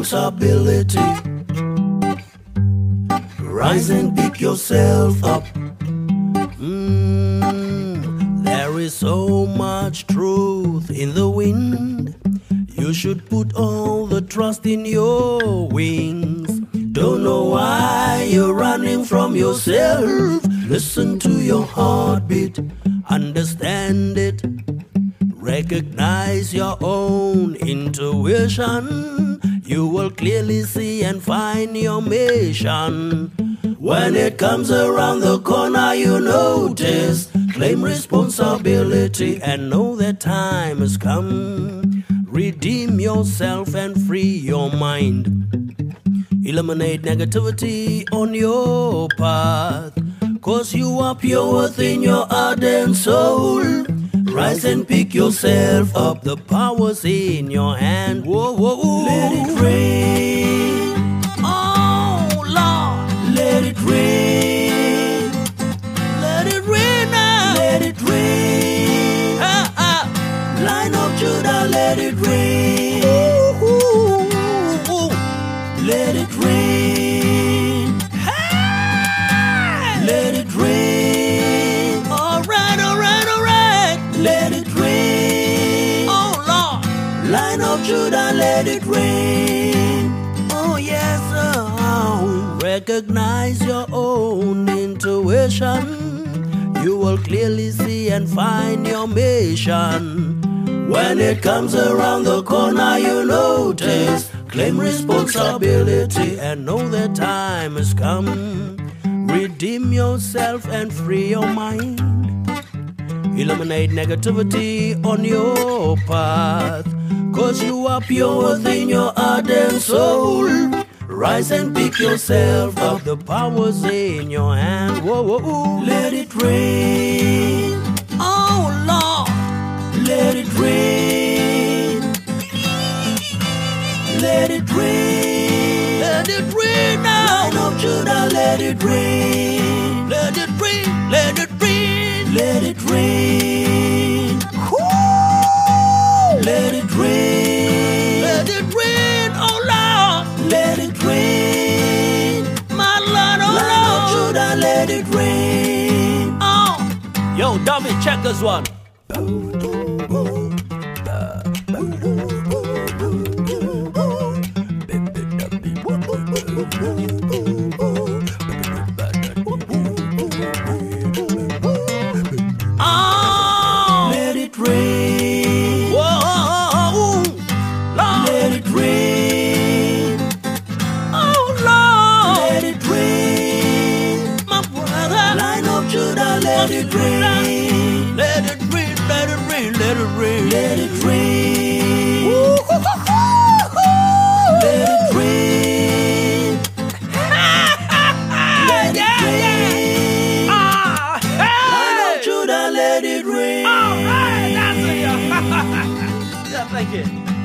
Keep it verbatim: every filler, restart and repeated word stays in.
responsibility. Rise and pick yourself up. Mm, there is so much truth in the wind. You should put all the trust in your wings. Don't know why you're running from yourself. Listen to your heartbeat, understand it. Recognize your own intuition. You will clearly see and find your mission. When it comes around the corner, you notice. Claim responsibility and know that time has come. Redeem yourself and free your mind. Eliminate negativity on your path, cause you are pure within your ardent soul. Rise and pick yourself up, the power's in your hand. Whoa, whoa, whoa. Let it rain. Oh Lord, let it rain. Let it rain now. Let it rain. Ah, ah. Line of Judah, let it rain. Ooh, ooh, ooh. Let it rain. Hey! Let it rain. All right, all right, all right. Let it rain. Oh Lord, Line of Judah, let it rain. Oh yes, oh. Recognize your own intuition. You will clearly see and find your mission. When it comes around the corner, you notice. Claim responsibility and know that time has come. Redeem yourself and free your mind. Eliminate negativity on your path, cause you are pure within your ardent soul. Rise and pick yourself up, the power's in your hand. Whoa, whoa, whoa. Let it rain. Oh Lord, let it rain. Let it rain. Let it rain now. Line of Judah, let it rain. Let it rain. Let it rain. Let it rain. Woo! Let it rain. Let it rain. Oh Lord, let it rain. My Lord, oh Lord. Line of Judah, let it rain. Oh, yo, David, check this one. Oh, let it rain. Whoa, Lord. Let it rain. Oh Lord, let it rain. My brother, Line of Judah, let it rain. Let it rain, let it rain, let it rain. Let it rain. Let it rain. Let it rain. Ah, Line of Judah, let it rain. All right, that's it. Yeah, thank you.